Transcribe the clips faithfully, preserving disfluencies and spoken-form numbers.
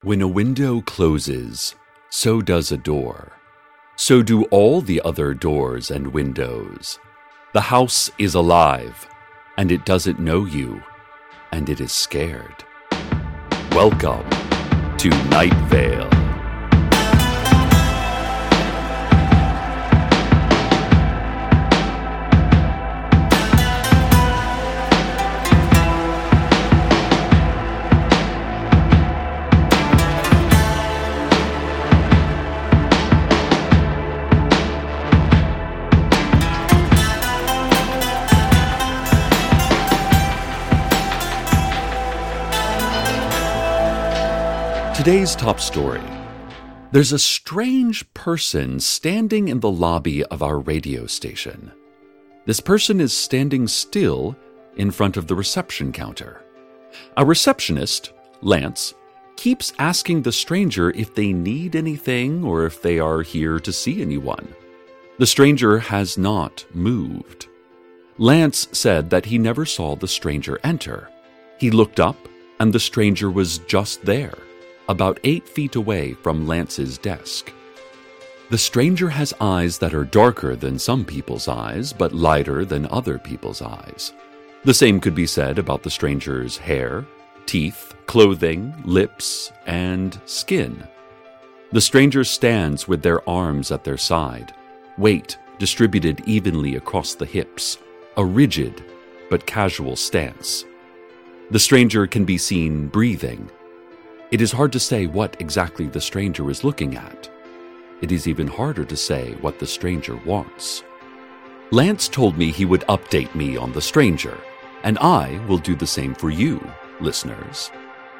When a window closes, so does a door. So do all the other doors and windows. The house is alive, and it doesn't know you, and it is scared. Welcome to Night Vale. Today's top story. There's a strange person standing in the lobby of our radio station. This person is standing still in front of the reception counter. Our receptionist, Lance, keeps asking the stranger if they need anything or if they are here to see anyone. The stranger has not moved. Lance said that he never saw the stranger enter. He looked up, and the stranger was just there, about eight feet away from Lance's desk. The stranger has eyes that are darker than some people's eyes, but lighter than other people's eyes. The same could be said about the stranger's hair, teeth, clothing, lips, and skin. The stranger stands with their arms at their side, weight distributed evenly across the hips, a rigid but casual stance. The stranger can be seen breathing. It is hard to say what exactly the stranger is looking at. It is even harder to say what the stranger wants. Lance told me he would update me on the stranger, and I will do the same for you, listeners.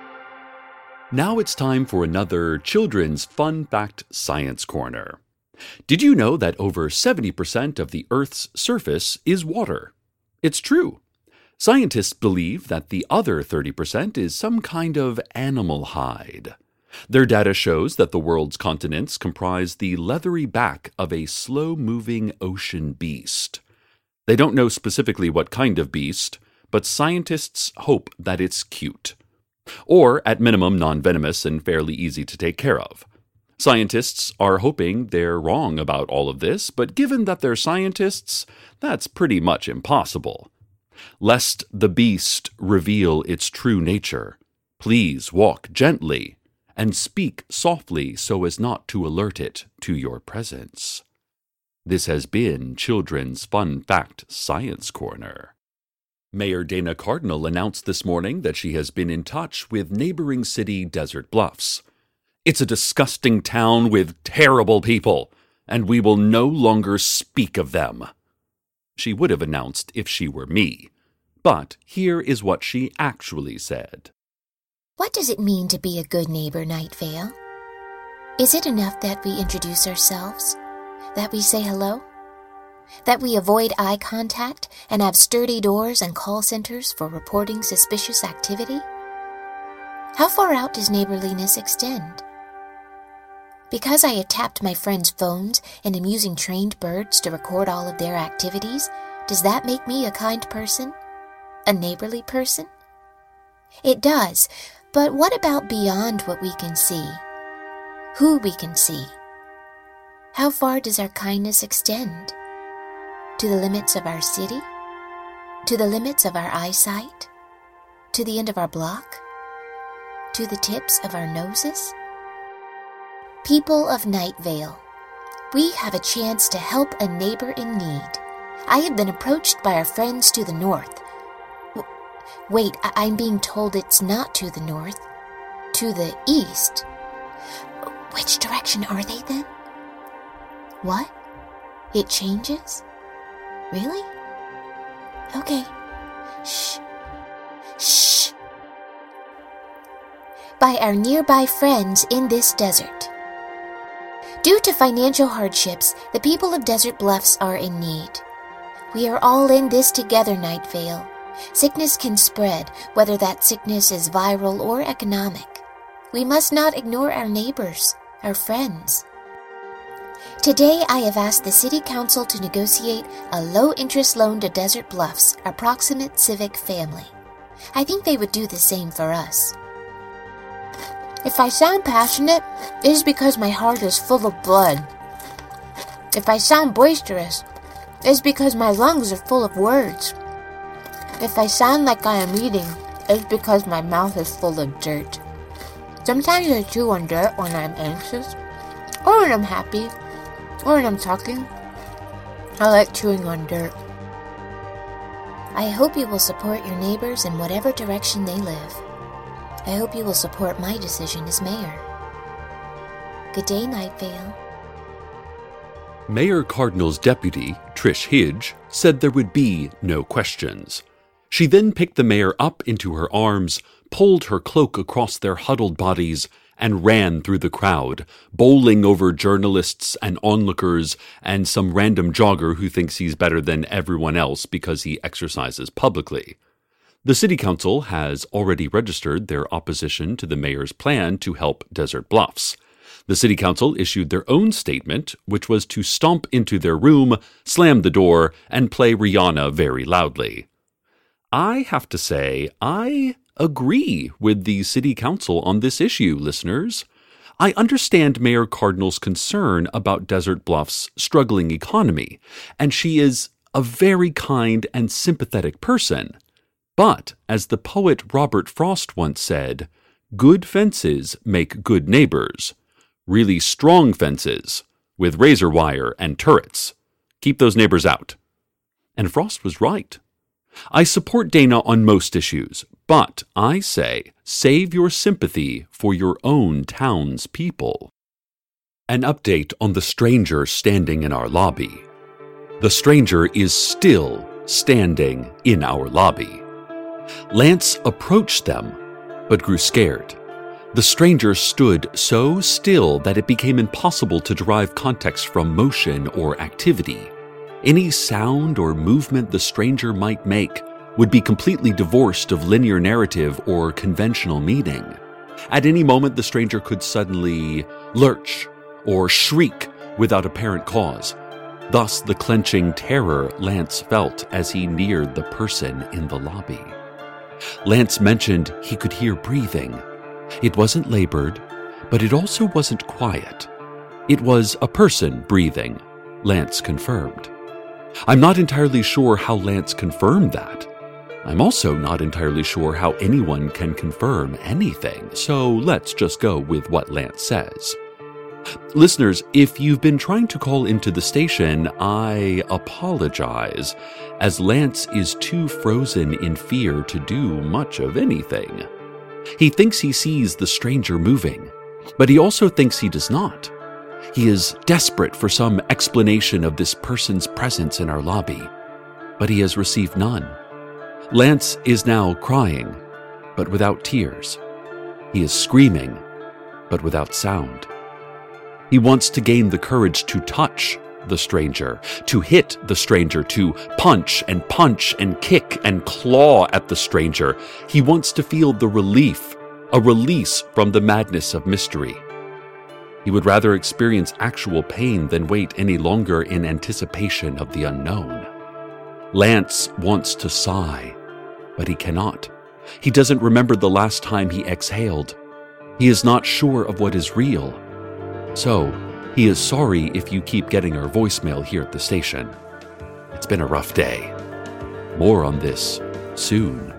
Now it's time for another Children's Fun Fact Science Corner. Did you know that over seventy percent of the Earth's surface is water? It's true. Scientists believe that the other thirty percent is some kind of animal hide. Their data shows that the world's continents comprise the leathery back of a slow-moving ocean beast. They don't know specifically what kind of beast, but scientists hope that it's cute. Or, at minimum, non-venomous and fairly easy to take care of. Scientists are hoping they're wrong about all of this, but given that they're scientists, that's pretty much impossible. Lest the beast reveal its true nature, please walk gently and speak softly so as not to alert it to your presence. This has been Children's Fun Fact Science Corner. Mayor Dana Cardinal announced this morning that she has been in touch with neighboring city Desert Bluffs. It's a disgusting town with terrible people, and we will no longer speak of them. She would have announced if she were me. But here is what she actually said. What does it mean to be a good neighbor, Night Vale? Is it enough that we introduce ourselves? That we say hello? That we avoid eye contact and have sturdy doors and call centers for reporting suspicious activity? How far out does neighborliness extend? Because I had tapped my friends' phones and am using trained birds to record all of their activities, does that make me a kind person? A neighborly person? It does, but what about beyond what we can see? Who we can see? How far does our kindness extend? To the limits of our city? To the limits of our eyesight? To the end of our block? To the tips of our noses? People of Night Vale, we have a chance to help a neighbor in need. I have been approached by our friends to the north. W- wait, I- I'm being told it's not to the north, to the east. Which direction are they then? What? It changes? Really? Okay. Shh. Shh. By our nearby friends in this desert. Due to financial hardships, the people of Desert Bluffs are in need. We are all in this together, Night Vale. Sickness can spread, whether that sickness is viral or economic. We must not ignore our neighbors, our friends. Today, I have asked the City Council to negotiate a low-interest loan to Desert Bluffs, our proximate civic family. I think they would do the same for us. If I sound passionate, it is because my heart is full of blood. If I sound boisterous, it is because my lungs are full of words. If I sound like I am eating, it is because my mouth is full of dirt. Sometimes I chew on dirt when I'm anxious, or when I'm happy, or when I'm talking. I like chewing on dirt. I hope you will support your neighbors in whatever direction they live. I hope you will support my decision as mayor. Good day, Night Vale. Mayor Cardinal's deputy, Trish Hidge, said there would be no questions. She then picked the mayor up into her arms, pulled her cloak across their huddled bodies, and ran through the crowd, bowling over journalists and onlookers and some random jogger who thinks he's better than everyone else because he exercises publicly. The city council has already registered their opposition to the mayor's plan to help Desert Bluffs. The city council issued their own statement, which was to stomp into their room, slam the door, and play Rihanna very loudly. I have to say, I agree with the city council on this issue, listeners. I understand Mayor Cardinal's concern about Desert Bluff's struggling economy, and she is a very kind and sympathetic person. But, as the poet Robert Frost once said, good fences make good neighbors. Really strong fences, with razor wire and turrets. Keep those neighbors out. And Frost was right. I support Dana on most issues, but I say save your sympathy for your own town's people. An update on the stranger standing in our lobby. The stranger is still standing in our lobby. Lance approached them, but grew scared. The stranger stood so still that it became impossible to derive context from motion or activity. Any sound or movement the stranger might make would be completely divorced of linear narrative or conventional meaning. At any moment, the stranger could suddenly lurch or shriek without apparent cause. Thus, the clenching terror Lance felt as he neared the person in the lobby. Lance mentioned he could hear breathing. It wasn't labored, but it also wasn't quiet. It was a person breathing, Lance confirmed. I'm not entirely sure how Lance confirmed that. I'm also not entirely sure how anyone can confirm anything, so let's just go with what Lance says. Listeners, if you've been trying to call into the station, I apologize, as Lance is too frozen in fear to do much of anything. He thinks he sees the stranger moving, but he also thinks he does not. He is desperate for some explanation of this person's presence in our lobby, but he has received none. Lance is now crying, but without tears. He is screaming, but without sound. He wants to gain the courage to touch the stranger, to hit the stranger, to punch and punch and kick and claw at the stranger. He wants to feel the relief, a release from the madness of mystery. He would rather experience actual pain than wait any longer in anticipation of the unknown. Lance wants to sigh, but he cannot. He doesn't remember the last time he exhaled. He is not sure of what is real. So, he is sorry if you keep getting our voicemail here at the station. It's been a rough day. More on this soon.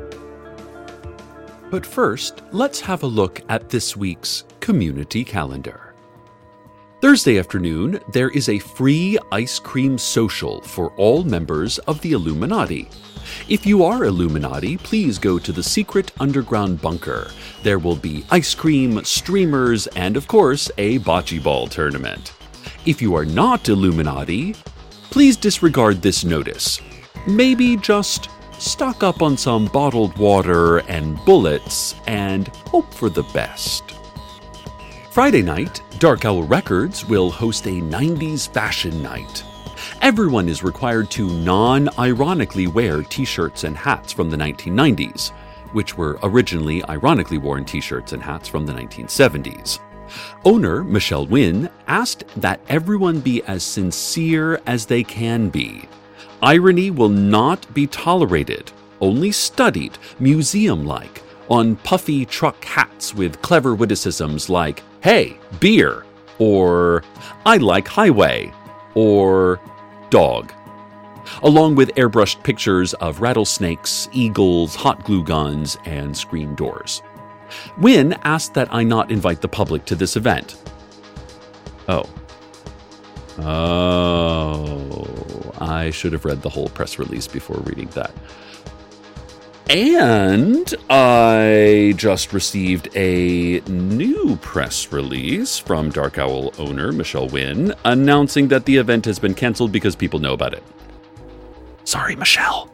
But first, let's have a look at this week's community calendar. Thursday afternoon, there is a free ice cream social for all members of the Illuminati. If you are Illuminati, please go to the secret underground bunker. There will be ice cream, streamers, and of course, a bocce ball tournament. If you are not Illuminati, please disregard this notice. Maybe just stock up on some bottled water and bullets and hope for the best. Friday night, Dark Owl Records will host a nineties fashion night. Everyone is required to non-ironically wear t-shirts and hats from the nineteen nineties, which were originally ironically worn t-shirts and hats from the nineteen seventies. Owner Michelle Wynn asked that everyone be as sincere as they can be. Irony will not be tolerated, only studied, museum-like, on puffy truck hats with clever witticisms like, "Hey, beer," or "I like highway," or "dog," along with airbrushed pictures of rattlesnakes, eagles, hot glue guns, and screen doors. Wynne asked that I not invite the public to this event. Oh. Oh. I should have read the whole press release before reading that. And I just received a new press release from Dark Owl owner Michelle Wynne announcing that the event has been canceled because people know about it. Sorry, Michelle.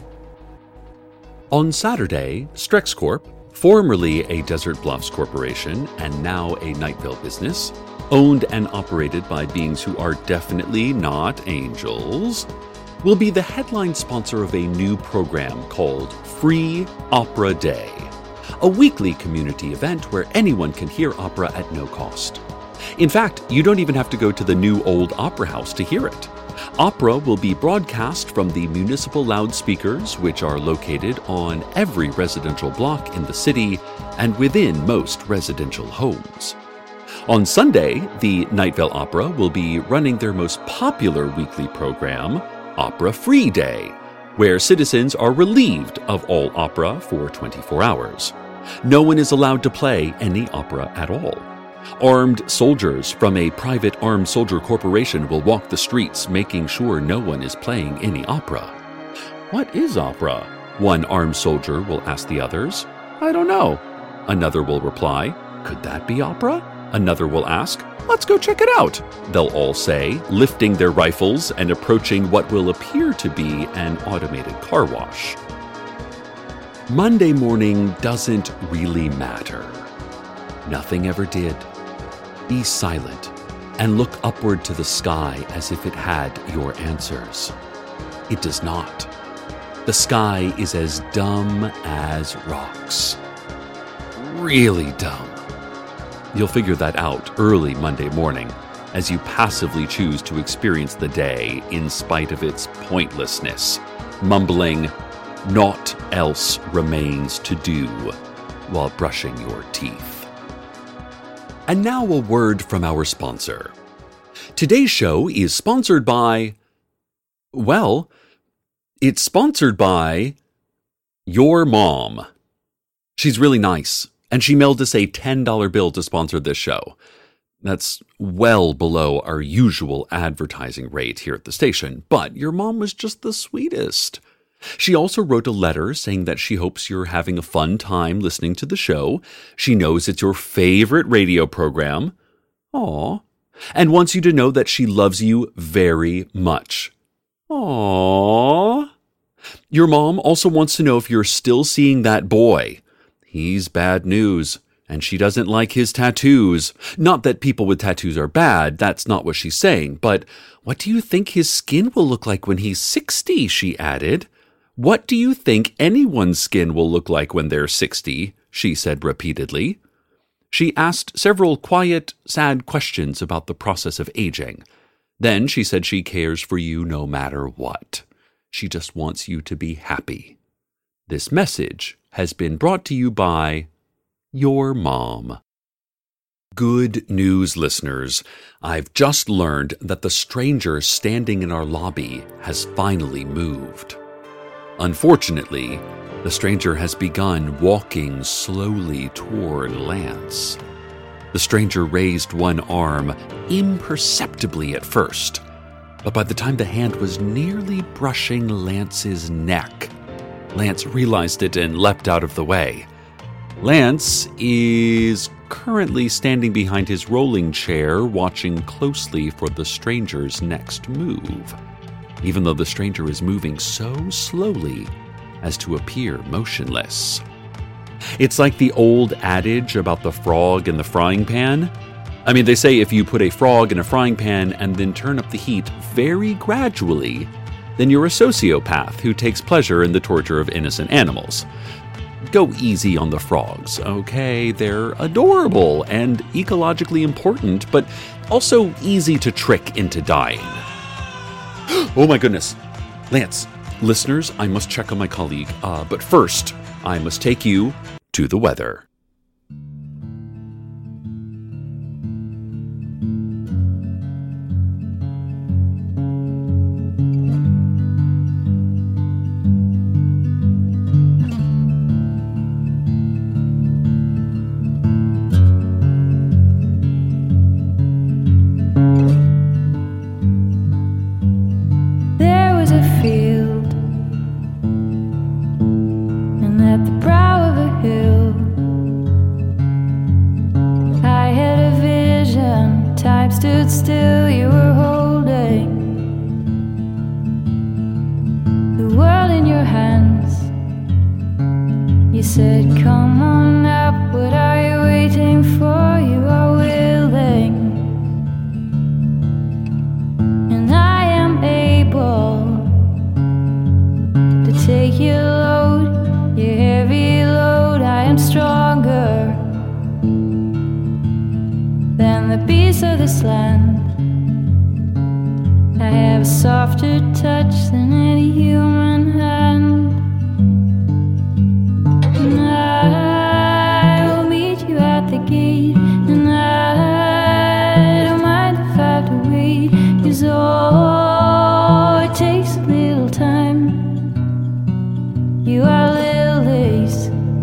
On Saturday, Strex Corp, formerly a Desert Bluffs corporation and now a Night Vale business, owned and operated by beings who are definitely not angels, will be the headline sponsor of a new program called Free Opera Day, a weekly community event where anyone can hear opera at no cost. In fact, you don't even have to go to the new old opera house to hear it. Opera will be broadcast from the municipal loudspeakers, which are located on every residential block in the city and within most residential homes. On Sunday, the Night Vale Opera will be running their most popular weekly program, Opera Free Day, where citizens are relieved of all opera for twenty-four hours. No one is allowed to play any opera at all. Armed soldiers from a private armed soldier corporation will walk the streets, making sure no one is playing any opera. What is opera? One armed soldier will ask the others. I don't know. Another will reply, could that be opera? Another will ask, let's go check it out. They'll all say, lifting their rifles and approaching what will appear to be an automated car wash. Monday morning doesn't really matter. Nothing ever did. Be silent and look upward to the sky as if it had your answers. It does not. The sky is as dumb as rocks. Really dumb. You'll figure that out early Monday morning as you passively choose to experience the day in spite of its pointlessness, mumbling, "Naught else remains to do," while brushing your teeth. And now a word from our sponsor. Today's show is sponsored by, well, it's sponsored by your mom. She's really nice, and she mailed us a ten dollar bill to sponsor this show. That's well below our usual advertising rate here at the station, but your mom was just the sweetest. She also wrote a letter saying that she hopes you're having a fun time listening to the show. She knows it's your favorite radio program. Aw. And wants you to know that she loves you very much. Aw. Your mom also wants to know if you're still seeing that boy. He's bad news, and she doesn't like his tattoos. Not that people with tattoos are bad, that's not what she's saying, but what do you think his skin will look like when he's sixty, she added. What do you think anyone's skin will look like when they're sixty? She said repeatedly. She asked several quiet, sad questions about the process of aging. Then she said she cares for you no matter what. She just wants you to be happy. This message has been brought to you by your mom. Good news, listeners. I've just learned that the stranger standing in our lobby has finally moved. Unfortunately, the stranger has begun walking slowly toward Lance. The stranger raised one arm imperceptibly at first, but by the time the hand was nearly brushing Lance's neck, Lance realized it and leapt out of the way. Lance is currently standing behind his rolling chair, watching closely for the stranger's next move, even though the stranger is moving so slowly as to appear motionless. It's like the old adage about the frog in the frying pan. I mean, they say if you put a frog in a frying pan and then turn up the heat very gradually, then you're a sociopath who takes pleasure in the torture of innocent animals. Go easy on the frogs, okay? They're adorable and ecologically important, but also easy to trick into dying. Oh my goodness. Lance, listeners, I must check on my colleague. Uh, but first, I must take you to the weather. Stood still, you were holding the world in your hands. You said, come on up, what are you waiting for? You are willing, and I am able to take your load, your heavy load. I am stronger than the beasts of this land. I have a softer touch than any human hand. And I will meet you at the gate, and I don't mind if I have to wait, 'cause oh, it takes a little time. You are lilies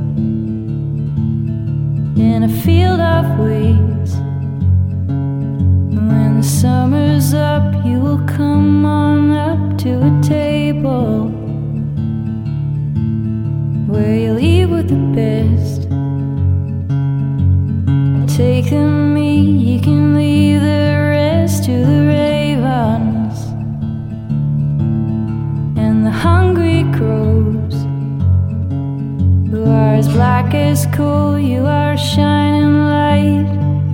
in a field of weeds. When the summer's up, you will come on up to a table where you'll eat with the best. Take the meat, you can leave the rest to the ravens and the hungry crows, who are as black as coal. You are a shining light,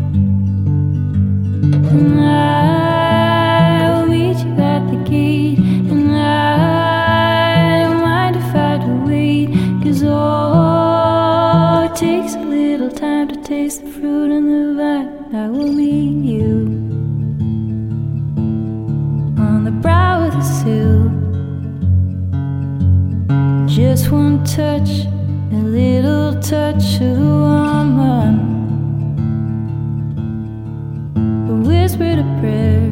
and I will meet you at the gate, and I don't mind if I have to wait, 'cause oh, it takes a little time to taste the fruit and the vine. I will meet you on the brow of this hill. Just one touch, a little touch of a woman who whispered a prayer,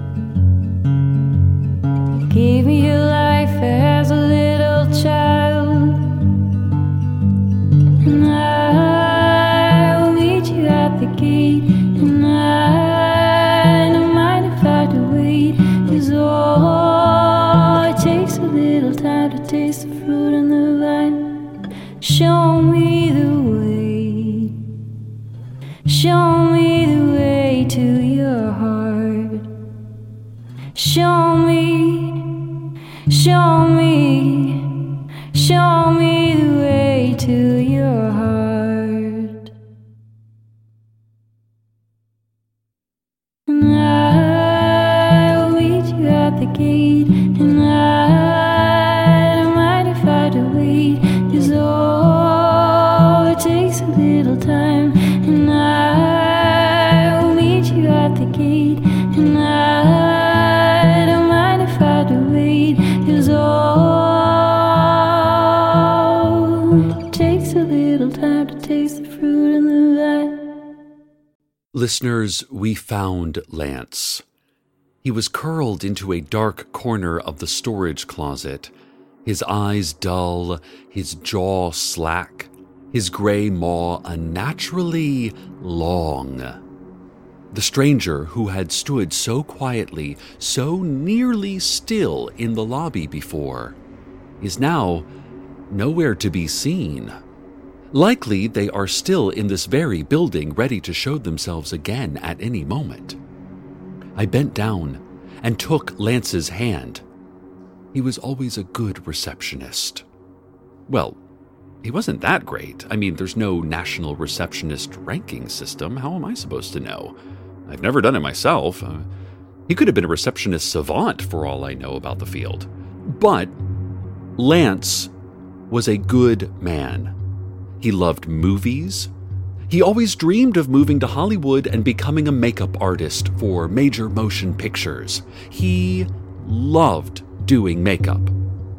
gave me your life as a little child. And I will meet you at the gate, and I don't mind if I have to wait, 'cause oh, it takes a little time to taste the fruit and the vine. Show me the way, show me the way to your heart. Show me, show me, show me the way to your heart. And I will meet you at the gate, and I don't mind if I have to wait, 'cause oh, it takes a little time. And I will meet you at the gate, and I don't mind if I have to wait, 'cause oh, it takes a little time to taste the fruit and the vine. Listeners, we found Lance. He was curled into a dark corner of the storage closet, his eyes dull, his jaw slack, his gray maw unnaturally long. The stranger, who had stood so quietly, so nearly still in the lobby before, is now nowhere to be seen. Likely they are still in this very building, ready to show themselves again at any moment. I bent down and took Lance's hand. He was always a good receptionist. Well, he wasn't that great. I mean, there's no national receptionist ranking system. How am I supposed to know? I've never done it myself. Uh, he could have been a receptionist savant for all I know about the field. But Lance was a good man. He loved movies. He always dreamed of moving to Hollywood and becoming a makeup artist for major motion pictures. He loved doing makeup.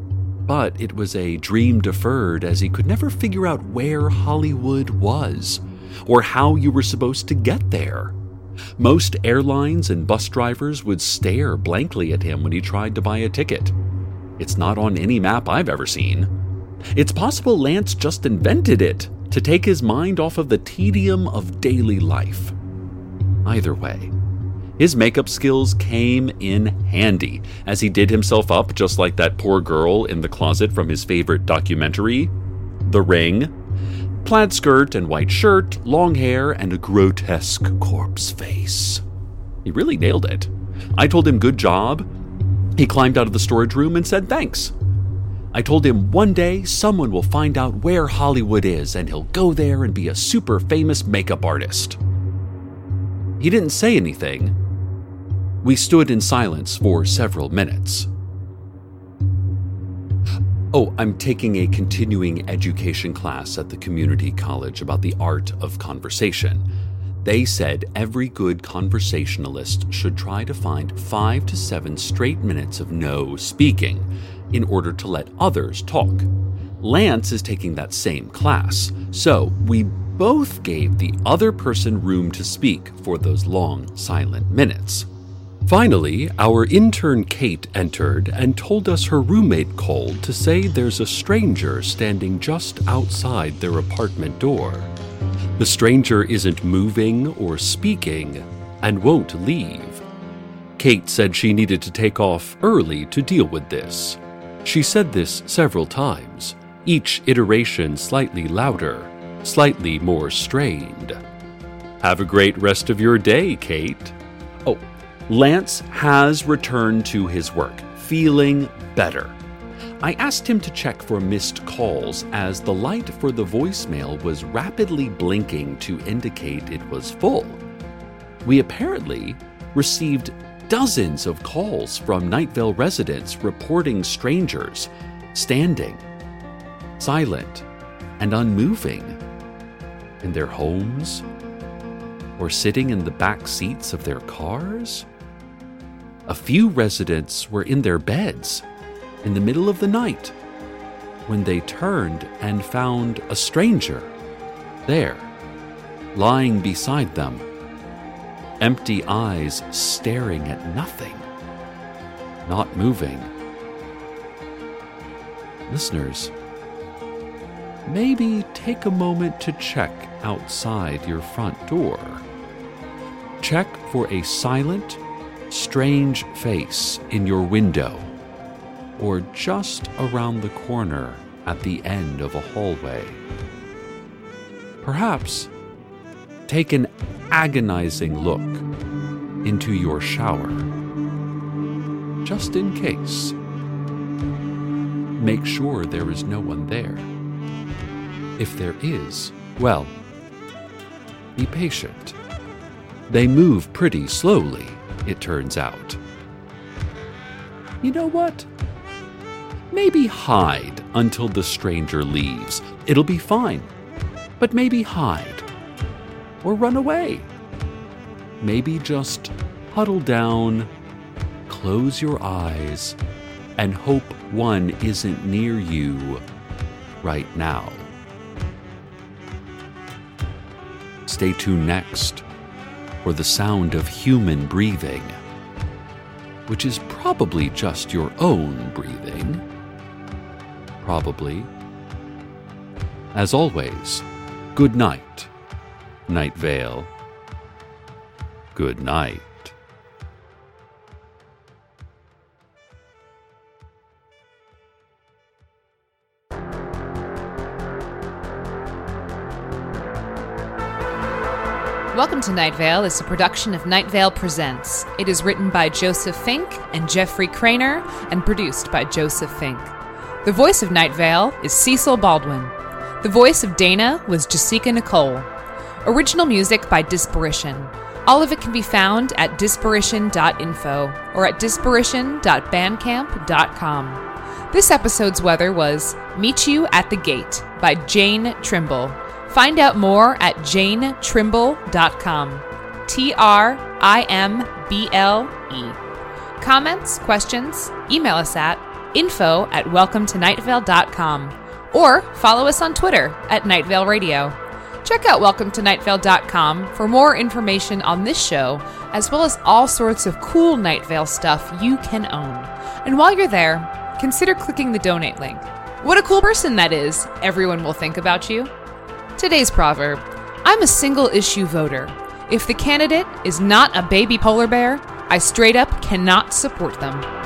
But it was a dream deferred, as he could never figure out where Hollywood was, or how you were supposed to get there. Most airlines and bus drivers would stare blankly at him when he tried to buy a ticket. It's not on any map I've ever seen. It's possible Lance just invented it to take his mind off of the tedium of daily life. Either way, his makeup skills came in handy, as he did himself up just like that poor girl in the closet from his favorite documentary, The Ring. Plaid skirt and white shirt, long hair, and a grotesque corpse face. He really nailed it. I told him good job. He climbed out of the storage room and said thanks. I told him one day someone will find out where Hollywood is and he'll go there and be a super famous makeup artist. He didn't say anything. We stood in silence for several minutes. Oh, I'm taking a continuing education class at the community college about the art of conversation. They said every good conversationalist should try to find five to seven straight minutes of no speaking in order to let others talk. Lance is taking that same class, so we both gave the other person room to speak for those long, silent minutes. Finally, our intern Kate entered and told us her roommate called to say there's a stranger standing just outside their apartment door. The stranger isn't moving or speaking and won't leave. Kate said she needed to take off early to deal with this. She said this several times, each iteration slightly louder, slightly more strained. Have a great rest of your day, Kate. Oh, Lance has returned to his work, feeling better. I asked him to check for missed calls, as the light for the voicemail was rapidly blinking to indicate it was full. We apparently received dozens of calls from Night Vale residents reporting strangers standing, silent, and unmoving in their homes or sitting in the back seats of their cars. A few residents were in their beds in the middle of the night when they turned and found a stranger there, lying beside them, empty eyes staring at nothing, not moving. Listeners, maybe take a moment to check outside your front door. Check for a silent, strange face in your window, or just around the corner at the end of a hallway. Perhaps take an agonizing look into your shower, just in case. Make sure there is no one there. If there is, well, be patient. They move pretty slowly, it turns out. You know what? Maybe hide until the stranger leaves. It'll be fine. But maybe hide. Or run away. Maybe just huddle down, close your eyes, and hope one isn't near you right now. Stay tuned next for the sound of human breathing, which is probably just your own breathing. Probably. As always, good night, Night Vale. Good night. Welcome to Night Vale is a production of Night Vale Presents. It is written by Joseph Fink and Jeffrey Craner and produced by Joseph Fink. The voice of Night Vale is Cecil Baldwin. The voice of Dana was Jessica Nicole. Original music by Disparition. All of it can be found at disparition dot info or at disparition dot bandcamp dot com. This episode's weather was Meet You at the Gate by Jane Trimble. Find out more at jane trimble dot com. T R I M B L E. Comments, questions, email us at info at welcome to night vale dot com, or follow us on Twitter at Night Vale Radio. Check out welcome to night vale dot com for more information on this show, as well as all sorts of cool Night Vale stuff you can own. And while you're there, consider clicking the donate link. What a cool person that is. Everyone will think about you. Today's proverb: I'm a single issue voter. If the candidate is not a baby polar bear, I straight up cannot support them.